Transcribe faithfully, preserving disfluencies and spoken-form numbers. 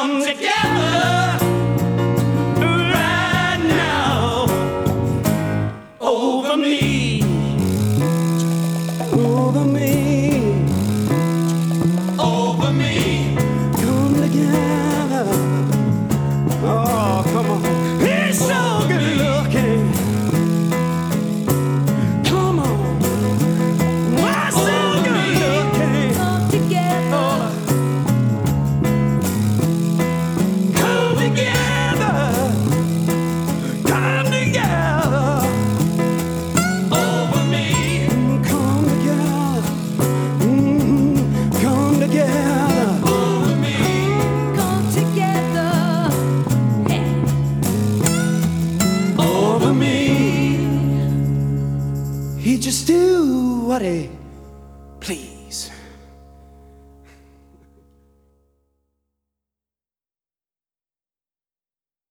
come together right now over me, over me, over me. Come together. Oh, come on. He's so good looking. Come on. Why so good looking? Come together. Come together. Come together. Over me. Come together. Mm, come together. Over me. Come together. Yeah. Over me. He just do what he please.